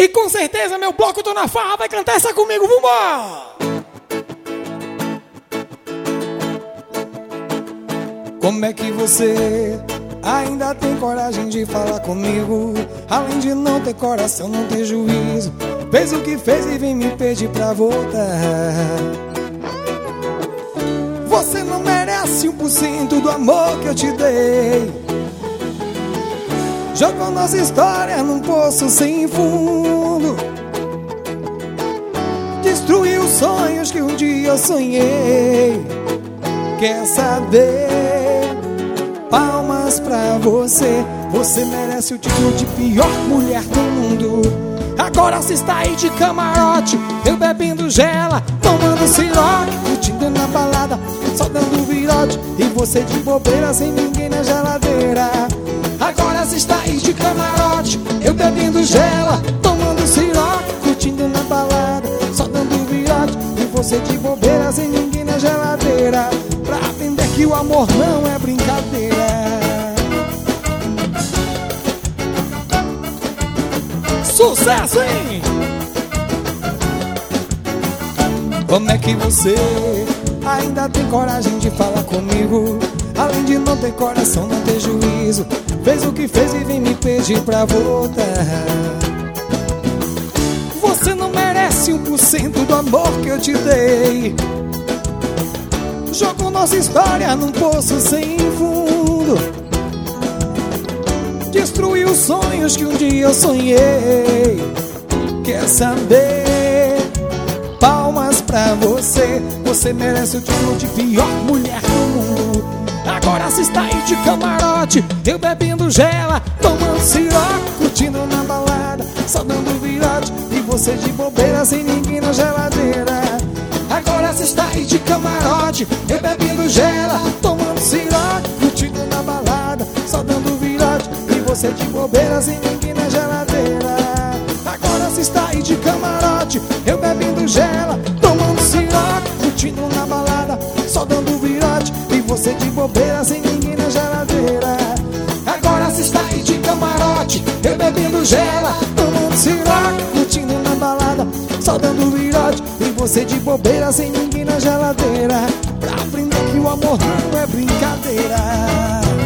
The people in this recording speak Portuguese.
E com certeza meu bloco Tô na Farra vai cantar essa comigo, vambora! Como é que você ainda tem coragem de falar comigo? Além de não ter coração, não ter juízo, fez o que fez e vem me pedir pra voltar. Você não merece 1% do amor que eu te dei. Jogou nossa história num poço sem fundo, destruiu os sonhos que um dia eu sonhei. Quer saber? Palmas pra você. Você merece o título de pior mulher do mundo. Agora você está aí de camarote, eu bebendo gela, tomando siroque, curtindo na balada, só dando virote, e você de bobeira sem ninguém na geladeira. Agora você está aí de camarote, eu bebendo gela, tomando siroque, curtindo na balada, só dando virote, e você de bobeira sem ninguém na geladeira. Pra aprender que o amor não é brincadeira. Sucesso, hein? Como é que você ainda tem coragem de falar comigo? Além de não ter coração, não ter juízo, fez o que fez e vem me pedir pra voltar. Você não merece 1% do amor que eu te dei. Jogou nossa história num poço sem fundo, destruiu os sonhos que um dia eu sonhei. Quer saber? Palmas pra você. Você merece o título de pior mulher do mundo. Agora você está aí de camarote, eu bebendo gela, tomando siroque, curtindo na balada, só dando virote, e você de bobeira sem ninguém na geladeira. Agora você está aí de camarote, eu bebendo gela, tomando siroque, curtindo na balada, só dando virote, e você de bobeira sem ninguém na geladeira. Agora você está aí de camarote, eu bebendo gela, tomando siroque, curtindo na balada, só dando virote, e você de bobeira sem ninguém na geladeira. Agora você está aí de camarote, eu bebendo gela, tomando siroque, curtindo na balada, só dando virote, e você de bobeira sem ninguém na geladeira. Pra aprender que o amor não é brincadeira.